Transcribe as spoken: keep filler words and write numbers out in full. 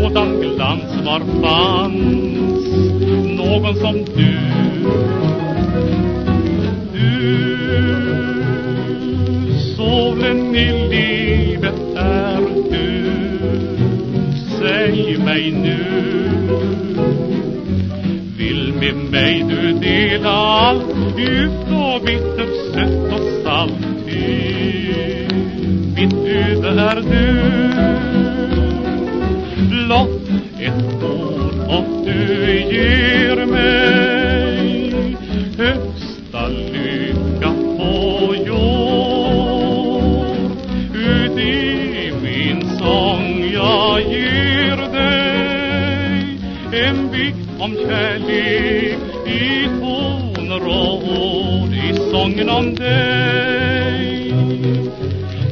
sådan glans var fanns någon som du. Du, solen i livet är du. Säg mig nu, vill med mig du dela allt, djupt och bittert, sött och salt. Mitt öde är du. Blott ett ord och du ger mig högsta lycka på jord. Ut i min sång jag ger dig en bikt om kärlek i toner och ord, i sången om dig.